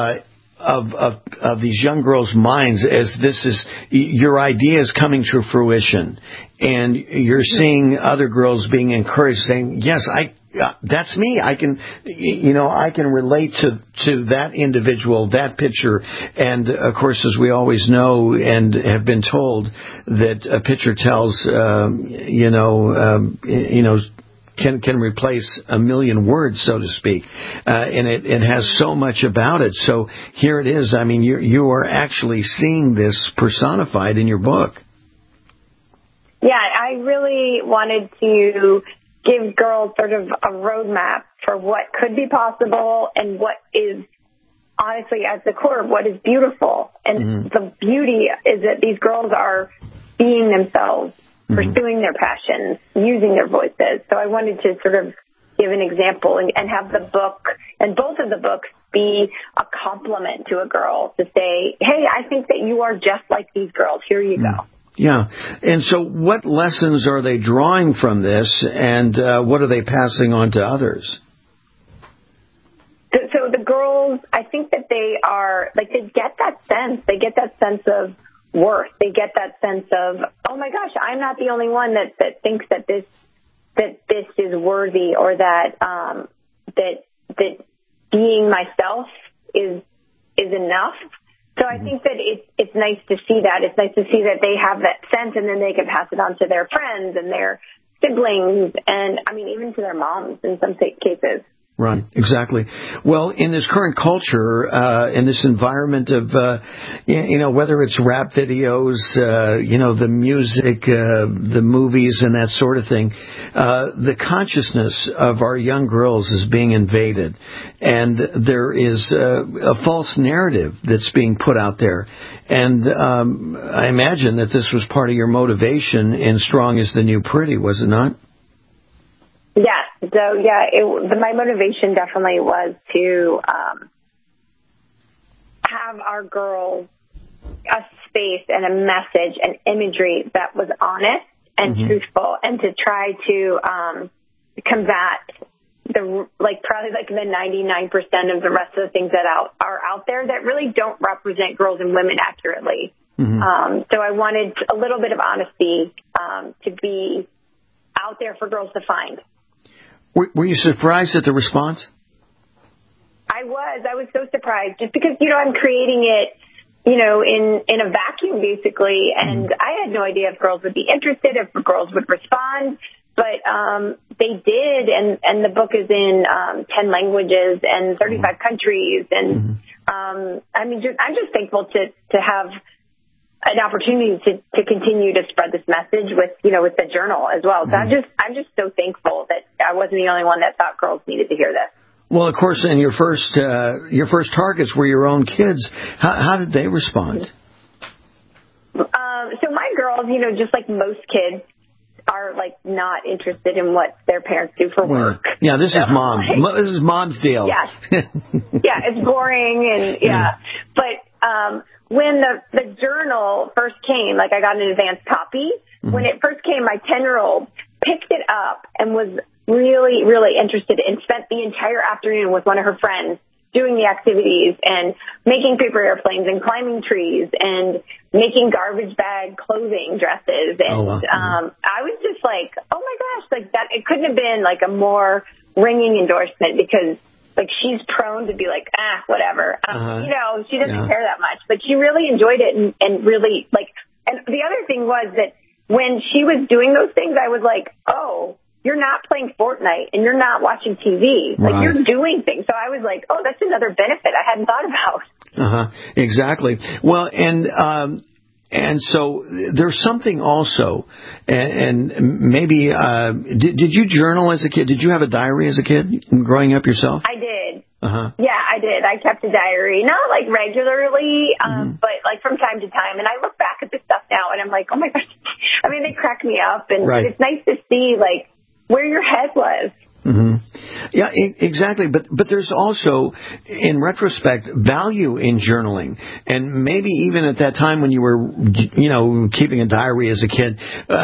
of these young girls' minds as this is your ideas coming to fruition, and you're seeing other girls being encouraged, saying, "Yes, that's me. I can relate to that individual, that picture." And of course, as we always know and have been told, that a picture tells, can replace a million words, so to speak, and it has so much about it. So here it is. I mean, you are actually seeing this personified in your book. Yeah, I really wanted to give girls sort of a roadmap for what could be possible and what is honestly at the core of what is beautiful. And the beauty is that these girls are being themselves, pursuing their passions, using their voices. So I wanted to sort of give an example and have the book and both of the books be a compliment to a girl to say, hey, I think that you are just like these girls. Here you go. Yeah. And so what lessons are they drawing from this, and what are they passing on to others? So the girls, I think that they are, like, they get that sense. They get that sense of worth. They get that sense of, oh my gosh, I'm not the only one that thinks that this is worthy, or that that being myself is enough. So I think that it's nice to see that. It's nice to see that they have that sense, and then they can pass it on to their friends and their siblings, and I mean even to their moms in some cases. Right, exactly. Well, in this current culture, in this environment of, whether it's rap videos, the music, the movies and that sort of thing, the consciousness of our young girls is being invaded. And there is a false narrative that's being put out there. And I imagine that this was part of your motivation in Strong is the New Pretty, was it not? Yes. So, my motivation definitely was to have our girls a space and a message and imagery that was honest and truthful, and to try to combat probably the 99% of the rest of the things that are out there that really don't represent girls and women accurately. So I wanted a little bit of honesty to be out there for girls to find. Were you surprised at the response? I was so surprised, just because, I'm creating it, in a vacuum basically, and I had no idea if girls would be interested, if girls would respond, but they did, and the book is in 10 languages and 35 countries, and I'm just thankful to have an opportunity to continue to spread this message with the journal as well. So I'm just so thankful that I wasn't the only one that thought girls needed to hear this. Well, of course, and your first targets were your own kids. How did they respond? So my girls, just like most kids, are not interested in what their parents do for work. Yeah, this is mom. This is mom's deal. Yes. Yeah, it's boring, and but when the journal first came, I got an advance copy. When it first came, my 10-year-old picked it up and was really, really interested, and spent the entire afternoon with one of her friends doing the activities and making paper airplanes and climbing trees and making garbage bag clothing dresses. And I was just like, oh my gosh, like, that it couldn't have been like a more ringing endorsement, because like she's prone to be like, whatever. You know, she doesn't care that much, but she really enjoyed it and really like. And the other thing was that when she was doing those things, I was like, oh, you're not playing Fortnite and you're not watching TV. Like, you're doing things. So I was like, oh, that's another benefit I hadn't thought about. Exactly. Well, and so there's something also, and maybe, did you journal as a kid? Did you have a diary as a kid growing up yourself? I did. Yeah, I did. I kept a diary, not like regularly, but like from time to time. And I look back at this stuff now and I'm like, oh my gosh. I mean, they crack me up, and it's nice to see like where your head was. Yeah, exactly. But there's also, in retrospect, value in journaling. And maybe even at that time when you were, you know, keeping a diary as a kid,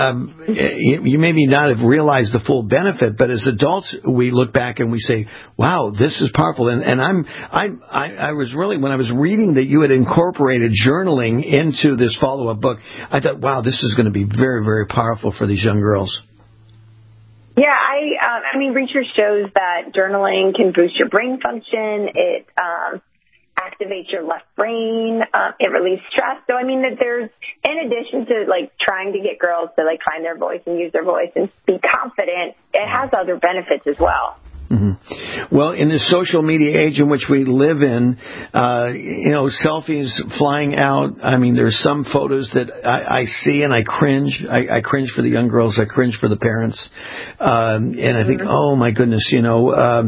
you maybe not have realized the full benefit. But as adults, we look back and we say, wow, this is powerful. And I was really, when I was reading that you had incorporated journaling into this follow-up book, I thought, wow, this is going to be very, very powerful for these young girls. Yeah, I mean, research shows that journaling can boost your brain function. It activates your left brain. It relieves stress. So, I mean, that there's, in addition to, like, trying to get girls to, like, find their voice and use their voice and be confident, it has other benefits as well. Well, in this social media age in which we live in, you know, selfies flying out. I mean, there's some photos that I see and I cringe. I cringe for the young girls. I cringe for the parents. And I think, oh my goodness, you know,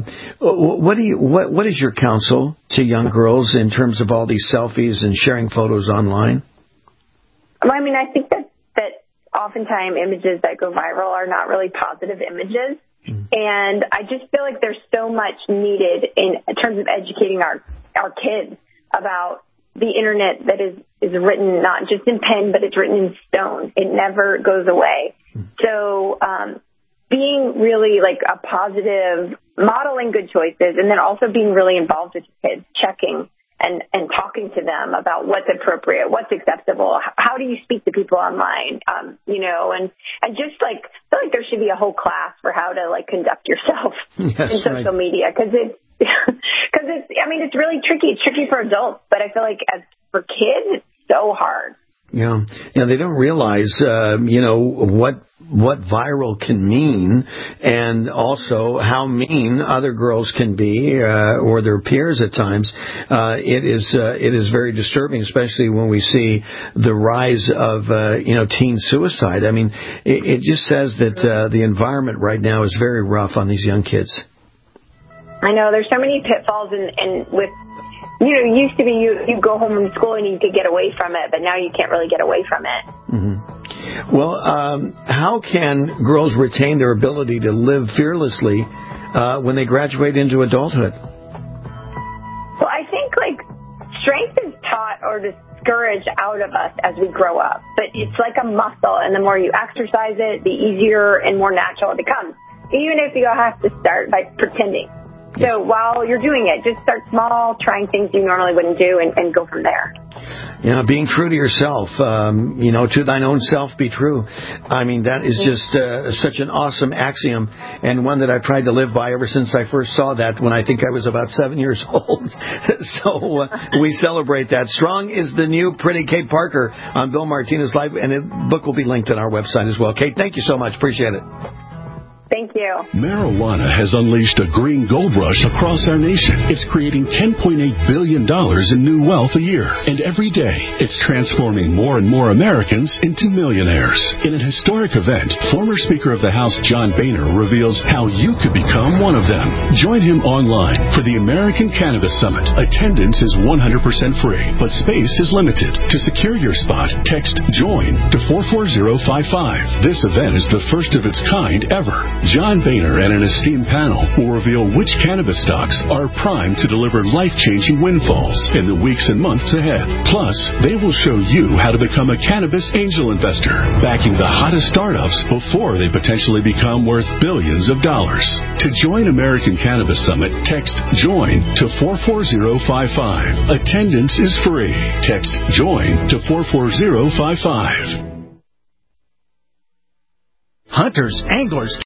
what is your counsel to young girls in terms of all these selfies and sharing photos online? Well, I mean, I think that oftentimes images that go viral are not really positive images. And I just feel like there's so much needed in terms of educating our kids about the internet that is written not just in pen, but it's written in stone. It never goes away. So being really like a positive, modeling good choices, and then also being really involved with kids, checking and talking to them about what's appropriate, what's acceptable, how do you speak to people online, you know, and just like, I feel like there should be a whole class for how to like conduct yourself in social media, because it's, I mean, it's really tricky. It's tricky for adults, but I feel like for kids, it's so hard. Yeah, they don't realize, you know, what viral can mean, and also how mean other girls can be, or their peers at times. It is very disturbing, especially when we see the rise of, you know, teen suicide. I mean, it just says that the environment right now is very rough on these young kids. I know there's so many pitfalls, and with, you know, it used to be you go home from school and you could get away from it, but now you can't really get away from it. Well, how can girls retain their ability to live fearlessly when they graduate into adulthood? Well, I think, like, strength is taught or discouraged out of us as we grow up, but it's like a muscle, and the more you exercise it, the easier and more natural it becomes, even if you have to start by pretending. So while you're doing it, just start small, trying things you normally wouldn't do, and go from there. Yeah, being true to yourself, you know, to thine own self be true. I mean, that is just such an awesome axiom, and one that I've tried to live by ever since I first saw that when I think I was about 7 years old. So we celebrate that. Strong is the new pretty Kate Parker on Bill Martinez Live, and the book will be linked on our website as well. Kate, thank you so much. Appreciate it. Thank you. Marijuana has unleashed a green gold rush across our nation. It's creating $10.8 billion in new wealth a year. And every day, it's transforming more and more Americans into millionaires. In an historic event, former Speaker of the House John Boehner reveals how you could become one of them. Join him online for the American Cannabis Summit. Attendance is 100% free, but space is limited. To secure your spot, text JOIN to 44055. This event is the first of its kind ever. John Boehner and an esteemed panel will reveal which cannabis stocks are primed to deliver life-changing windfalls in the weeks and months ahead. Plus, they will show you how to become a cannabis angel investor, backing the hottest startups before they potentially become worth billions of dollars. To join American Cannabis Summit, text JOIN to 44055. Attendance is free. Text JOIN to 44055. Hunters, anglers,